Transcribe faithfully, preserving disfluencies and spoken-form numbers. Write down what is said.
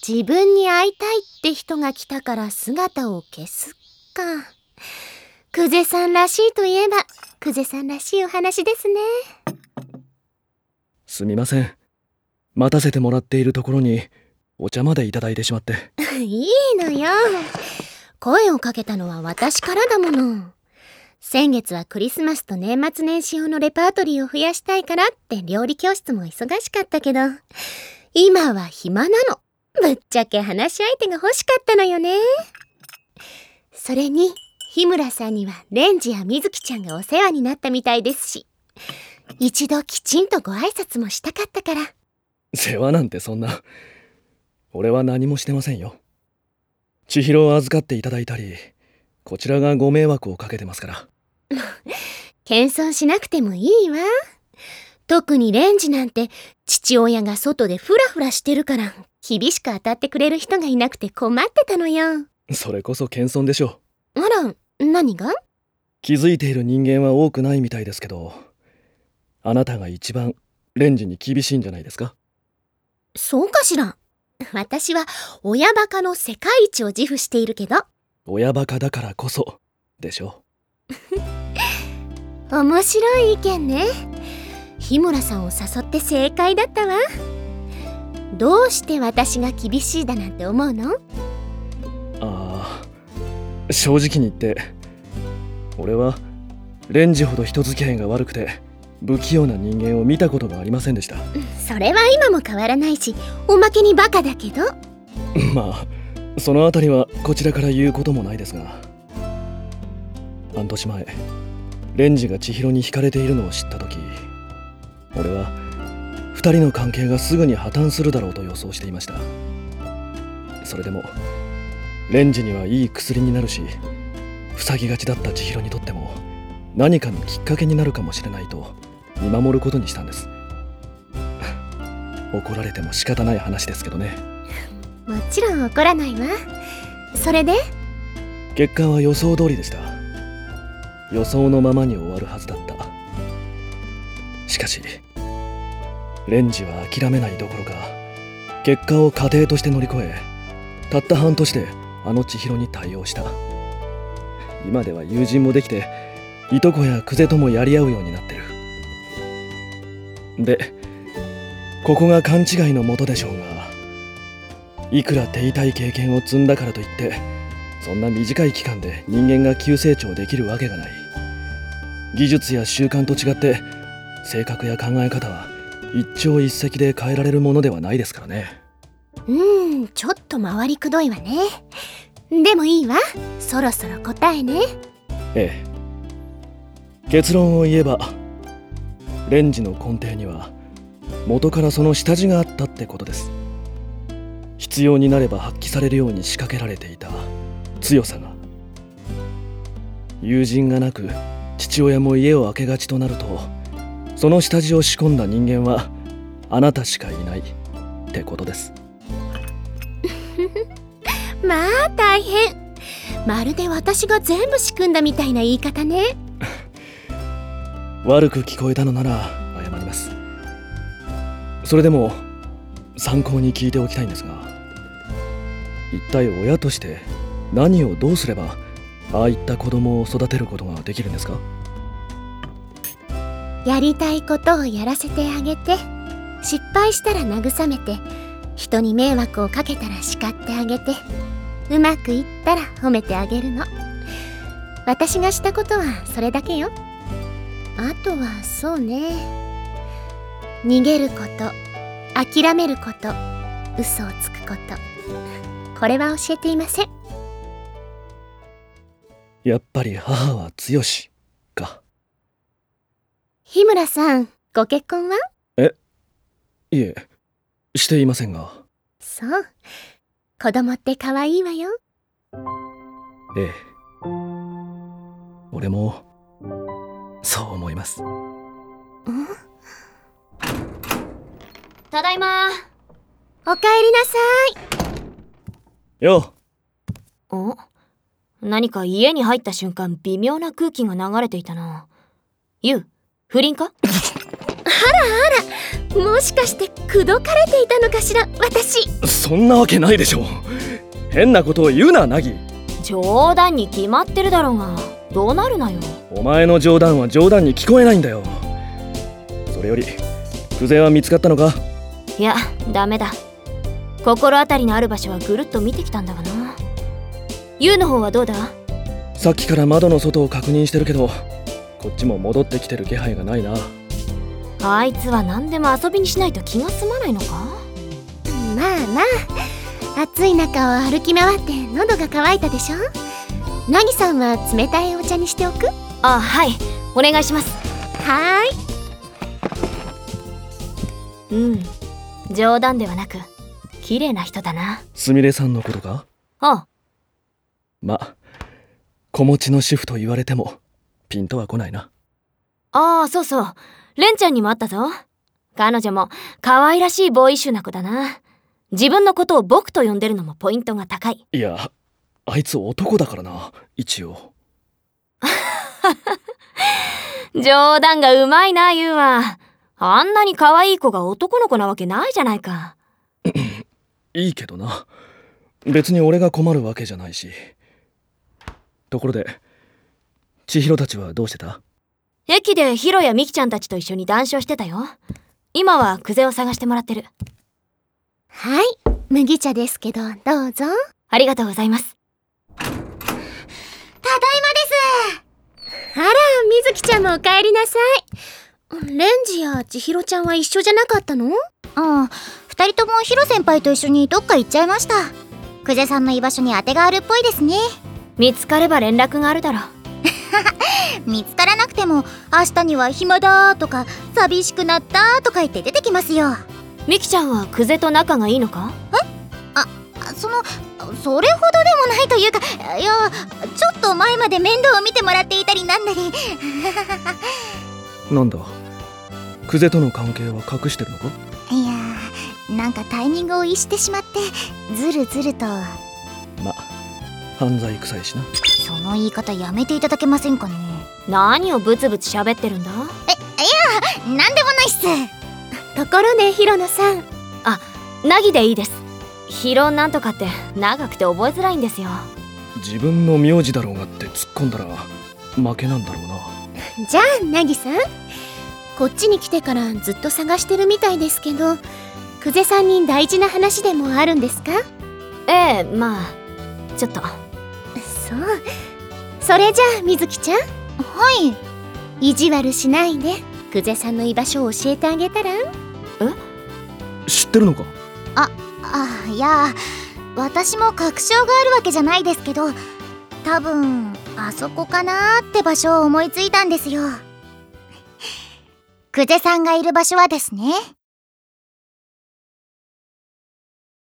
自分に会いたいって人が来たから姿を消すか。久世さんらしいといえば久世さんらしいお話ですね。 すみません、待たせてもらっているところにお茶までいただいてしまって。 いいのよ、声をかけたのは私からだもの。先月はクリスマスと年末年始用のレパートリーを増やしたいからって料理教室も忙しかったけど、今は暇なの。ぶっちゃけ話し相手が欲しかったのよね。それに日村さんにはレンジやみずきちゃんがお世話になったみたいですし、一度きちんとご挨拶もしたかったから。 世話なんてそんな。俺は何もしてませんよ。千尋を預かっていただいたり、こちらがご迷惑をかけてますから。 謙遜しなくてもいいわ。特にレンジなんて父親が外でフラフラしてるから厳しく当たってくれる人がいなくて困ってたのよ。 それこそ謙遜でしょう。あら、何が？ 気づいている人間は多くないみたいですけど、あなたが一番レンジに厳しいんじゃないですか？ そうかしら。私は親バカの世界一を自負しているけど。 親バカだからこそでしょう。面白い意見ね。日村さんを誘って正解だったわ。どうして私が厳しいだなんて思うの？ ああ、正直に言って俺はレンジほど人付き合いが悪くて不器用な人間を見たことがありませんでした。 それは今も変わらないし、おまけにバカだけど。 まあそのあたりはこちらから言うこともないですが、半年前レンジが千尋に惹かれているのを知った時、俺は二人の関係がすぐに破綻するだろうと予想していました。それでもレンジにはいい薬になるし、塞ぎがちだった千尋にとっても何かのきっかけになるかもしれないと見守ることにしたんです。怒られても仕方ない話ですけどね。 もちろん怒らないわ。それで？ 結果は予想通りでした。予想のままに終わるはずだった。しかしレンジは諦めないどころか、結果を過程として乗り越え、たった半年であの千尋に対応した。今では友人もできて、いとこや久世ともやり合うようになってる。で、ここが勘違いのもとでしょうが、いくら手痛い経験を積んだからといってそんな短い期間で人間が急成長できるわけがない。技術や習慣と違って性格や考え方は一朝一夕で変えられるものではないですからね。 うーん、ちょっと回りくどいわね。でもいいわ、そろそろ答えね。 ええ、結論を言えばレンジの根底には元からその下地があったってことです。必要になれば発揮されるように仕掛けられていた強さが。友人がなく父親も家を空けがちとなると、その下地を仕込んだ人間はあなたしかいないってことです。 まあ大変。まるで私が全部仕組んだみたいな言い方ね。 悪く聞こえたのなら謝ります。それでも参考に聞いておきたいんですが、一体親として何をどうすればああいった子供を育てることができるんですか？ やりたいことをやらせてあげて、失敗したら慰めて、人に迷惑をかけたら叱ってあげて、うまくいったら褒めてあげるの。私がしたことはそれだけよ。あとはそうね、逃げること、諦めること、嘘をつくこと、これは教えていません。 やっぱり母は強しか。 日村さん、ご結婚は？ え、いえ、していませんが。 そう、子供って可愛いわよ。 ええ、俺もそう思います。 ん？ただいま。おかえりなさい。よう。お、何か家に入った瞬間微妙な空気が流れていたな。ゆう、不倫か？ あらあら、 もしかして口説かれていたのかしら、私。 そんなわけないでしょ。変なことを言うな、ナギ。 冗談に決まってるだろうが、どうなるなよ。 お前の冗談は冗談に聞こえないんだよ。それより久世は見つかったのか？ いや、ダメだ。心当たりのある場所はぐるっと見てきたんだがな。ユウの方はどうだ？ さっきから窓の外を確認してるけど、こっちも戻ってきてる気配がないな。 あいつは何でも遊びにしないと気が済まないのか？ まあまあ、暑い中を歩き回って喉が渇いたでしょ。ナギさんは冷たいお茶にしておく？ あ、はい、お願いします。 はーい。うん、冗談ではなく綺麗な人だな。 すみれさんのことか？ ああ。 ま、子持ちの主婦と言われてもピンとは来ないな。 ああ、そうそう、レンちゃんにも会ったぞ。彼女も可愛らしいボーイッシュな子だな。自分のことを僕と呼んでるのもポイントが高い。 いや、あいつ男だからな、一応。 冗談がうまいな、ユウは。あんなに可愛い子が男の子なわけないじゃないか。 いいけどな。別に俺が困るわけじゃないし。ところで、千尋たちはどうしてた？ 駅でヒロやミキちゃんたちと一緒に談笑してたよ。今はクゼを探してもらってる。 はい、麦茶ですけどどうぞ。 ありがとうございます。 ただいまです。あら、みずきちゃんもお帰りなさい。レンジや千尋ちゃんは一緒じゃなかったの？ うん、二人ともヒロ先輩と一緒にどっか行っちゃいました。久世さんの居場所に当てがあるっぽいですね。 見つかれば連絡があるだろう。 見つからなくても明日には暇だとか寂しくなったとか言って出てきますよ。 ミキちゃんはクゼと仲がいいのか？ え？あ、そのそれほどでもないというか、いや、ちょっと前まで面倒を見てもらっていたりなんだり。 なんだ、久世との関係は隠してるのか？ いやー、なんかタイミングを逸してしまってずるずると。 ま、犯罪臭いしな。 その言い方やめていただけませんかね。 何をブツブツ喋ってるんだ？ え、いや、なんでもないっす。 ところでヒロノさん。 あ、ナギでいいです。ヒロなんとかって長くて覚えづらいんですよ。 自分の名字だろうがって突っ込んだら負けなんだろうな。 じゃあナギさん、こっちに来てからずっと探してるみたいですけど、久世さんに大事な話でもあるんですか？ ええ、まあちょっと。 そう、それじゃあみずきちゃん、 はい。 意地悪しないで久世さんの居場所を教えてあげたら？ え？ 知ってるのか？ あ、いや、私も確証があるわけじゃないですけど、多分あそこかなーって場所を思いついたんですよ。久世さんがいる場所はですね、